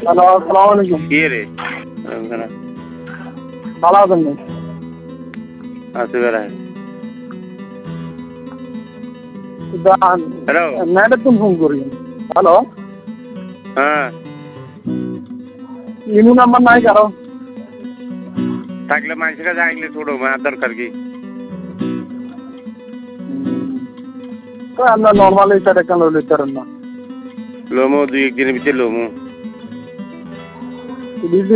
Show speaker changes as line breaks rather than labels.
Hello, আসসালামু আলাইকুম।
কি রে
ভালো আছেন নি?
আছি বেড়ায় হ্যালো
ম্যাডাম তুমি ফোন করি। হ্যালো,
হ্যাঁ
ইমু নাম্বার নাই কারো?
থাকলে মানুষের কাছে আইলে ছোড়ো মার দরকার কি
তো আমরা নর্মালি সেটা কেন লইতে পারেন না?
লোমো দুই একদিনের ভিতরে লোমো